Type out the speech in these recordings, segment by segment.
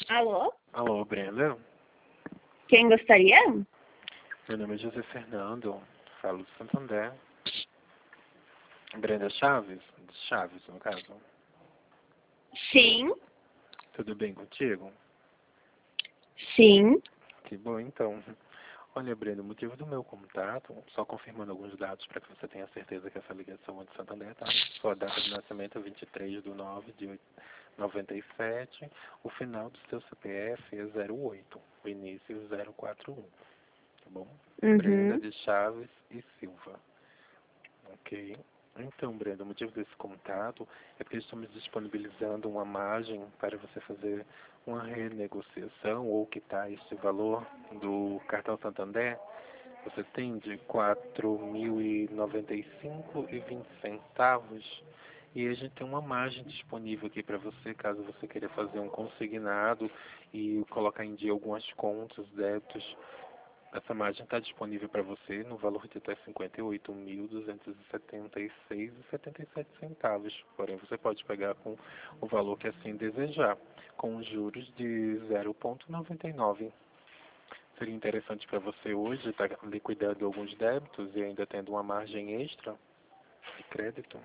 Alô? Alô, Brenda? Quem gostaria? Meu nome é José Fernando, falo do Santander. Brenda Chaves? Chaves, no caso. Sim. Tudo bem contigo? Sim. Que bom, então. Olha, Brenda, o motivo do meu contato, só confirmando alguns dados para que você tenha certeza que essa ligação é de Santander, tá? Sua data de nascimento é 23/9 de 97, o final do seu CPF é 08, o início 041, tá bom? Brenda Uhum. de Chaves e Silva. Ok. Então, Brenda, o motivo desse contato é porque estamos disponibilizando uma margem para você fazer uma renegociação ou quitar este valor do cartão Santander. Você tem de R$ 4.095,20. E a gente tem uma margem disponível aqui para você, caso você queira fazer um consignado e colocar em dia algumas contas, débitos. Essa margem está disponível para você no valor de até R$ 58.276,77. Porém, você pode pegar com o valor que assim desejar, com juros de 0,99. Seria interessante para você hoje estar liquidando alguns débitos e ainda tendo uma margem extra de crédito?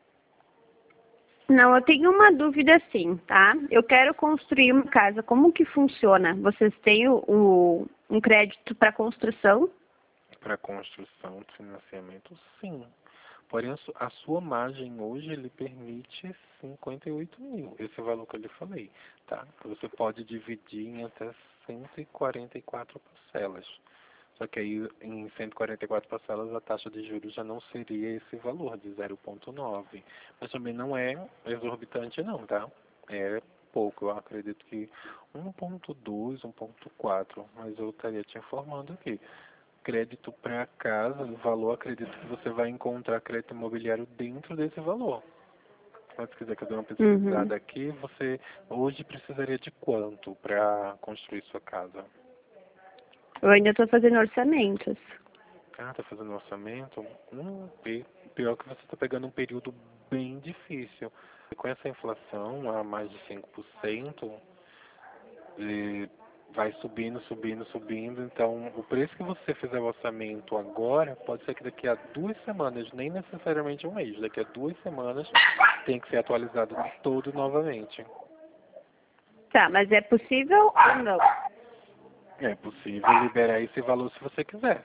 Não, eu tenho uma dúvida sim, tá? Eu quero construir uma casa. Como que funciona? Vocês têm um crédito para construção? Para construção de financiamento, sim. Porém, a sua margem hoje lhe permite 58 mil, esse valor que eu lhe falei, tá? Você pode dividir em até 144 parcelas. Só que aí, em 144 parcelas, a taxa de juros já não seria esse valor de 0,9. Mas também não é exorbitante não, tá? É pouco, eu acredito que 1,2, 1,4, mas eu estaria te informando aqui. Crédito para casa, o valor, acredito que você vai encontrar crédito imobiliário dentro desse valor. Mas se quiser que eu dê uma Uhum. pesquisada aqui, você hoje precisaria de quanto para construir sua casa? Eu ainda estou fazendo orçamentos. Ah, tá fazendo orçamento? Pior que você está pegando um período bem difícil. Com essa inflação a mais de 5%, vai subindo, subindo, subindo. Então, o preço que você fizer o orçamento agora, pode ser que daqui a 2 semanas, nem necessariamente um mês, daqui a 2 semanas, tem que ser atualizado todo novamente. Tá, mas é possível ou não? É possível liberar esse valor se você quiser.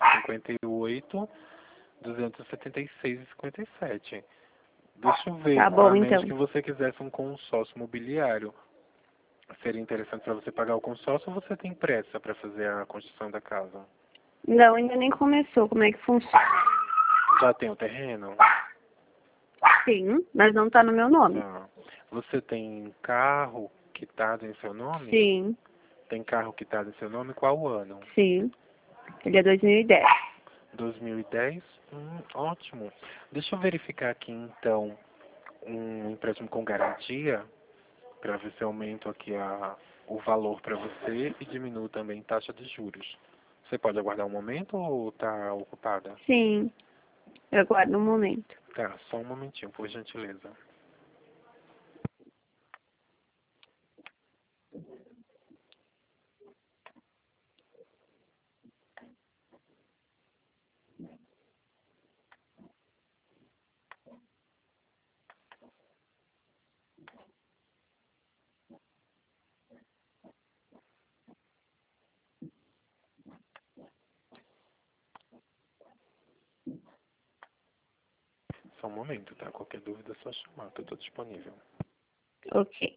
58.276,57. Deixa eu ver, Tá bom, a menos então. que você quisesse um consórcio imobiliário. Seria interessante para você pagar o consórcio ou você tem pressa para fazer a construção da casa? Não, ainda nem começou. Como é que funciona? Já tem o terreno? Sim, mas não está no meu nome. Tá. Você tem carro quitado em seu nome? Sim, Tem carro quitado em seu nome? Qual ano? sim. Ele é 2010. 2010? Ótimo. Deixa eu verificar aqui então um empréstimo com garantia para ver se eu aumento aqui o valor para você e diminuo também a taxa de juros. Você pode aguardar um momento ou está ocupada? Sim, eu aguardo um momento. Tá, só um momentinho, por gentileza. Só um momento, tá? Qualquer dúvida é só chamar, que eu estou disponível. Ok.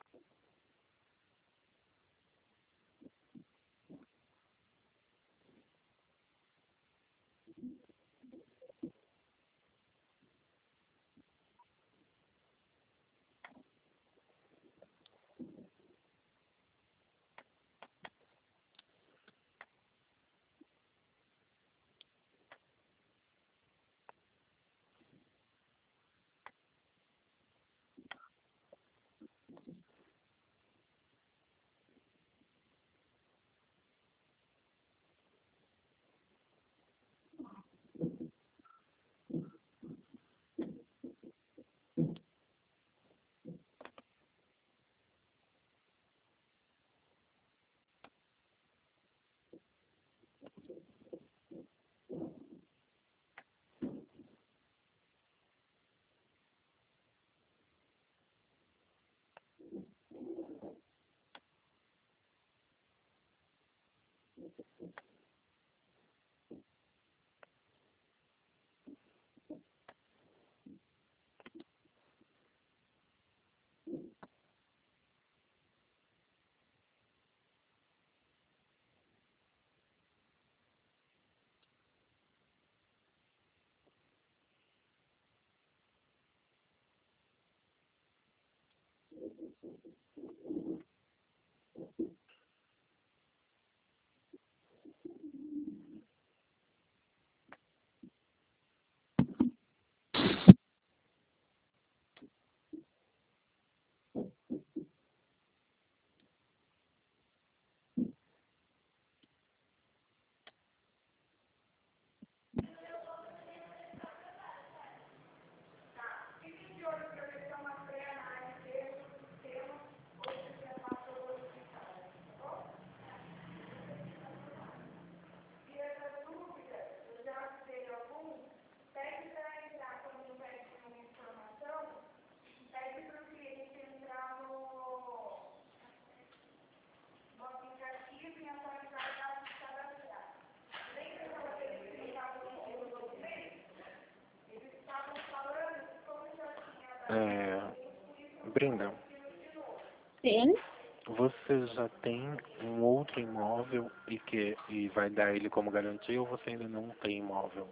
Brenda, Sim. você já tem um outro imóvel e vai dar ele como garantia ou você ainda não tem imóvel?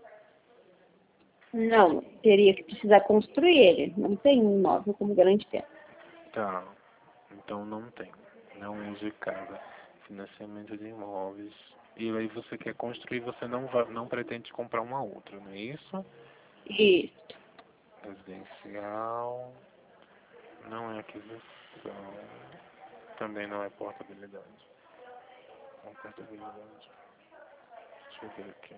Não, teria que precisar construir ele. Não tem um imóvel como garantia. Tá, então não tem. Não use casa. Financiamento de imóveis. E aí você quer construir, você não pretende comprar uma outra, não é isso? Isso. Residencial. Não é aquisição. Também não é portabilidade. Não é portabilidade. Deixa eu ver aqui.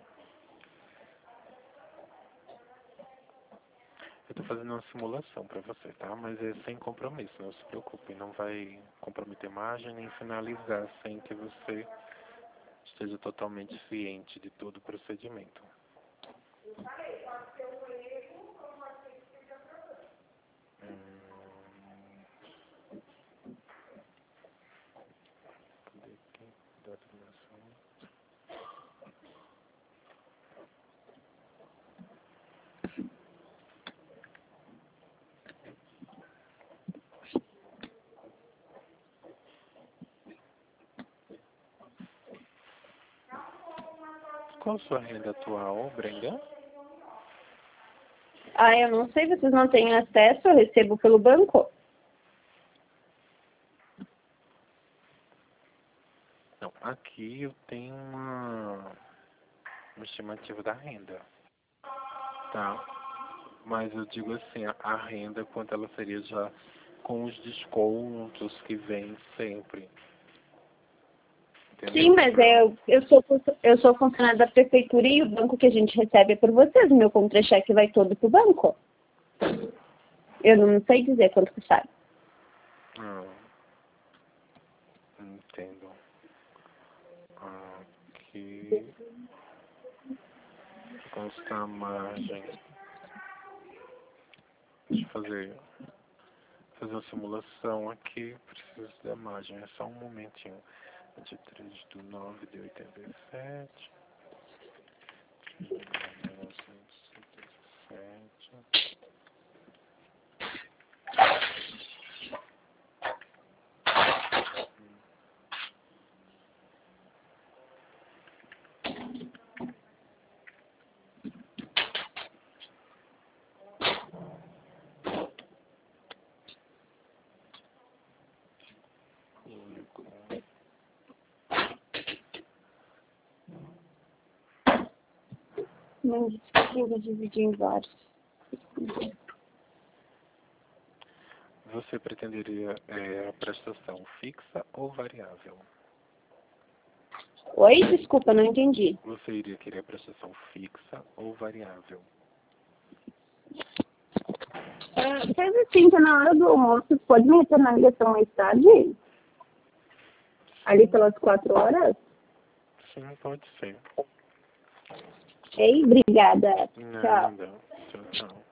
Eu tô fazendo uma simulação para você, tá? Mas é sem compromisso, não se preocupe. Não vai comprometer imagem nem finalizar sem que você esteja totalmente ciente de todo o procedimento. Cadê aqui? Data de nascimento. Qual a sua renda atual, Brenda? Ah, eu não sei, vocês não têm acesso, eu recebo pelo banco. Não, aqui eu tenho uma estimativa da renda, tá? Mas eu digo assim, a renda, quanto ela seria já com os descontos que vem sempre. Entendeu? Sim, mas eu sou funcionária da prefeitura e o banco que a gente recebe é por vocês. O meu contra-cheque vai todo pro banco. Eu não sei dizer quanto que sai. Entendo. Aqui consta a margem. Deixa eu fazer uma simulação aqui. Preciso da margem. É só um momentinho. 23/9/87. 1977. Não precisa dividir em vários. Você pretenderia a prestação fixa ou variável? Oi, desculpa, não entendi. Você iria querer a prestação fixa ou variável? Faz assim, que na hora do almoço, pode me retornar a ligação mais tarde? Ali pelas 4 horas? Sim, pode ser. Ei, obrigada. Tchau. Nada. Tchau, tchau.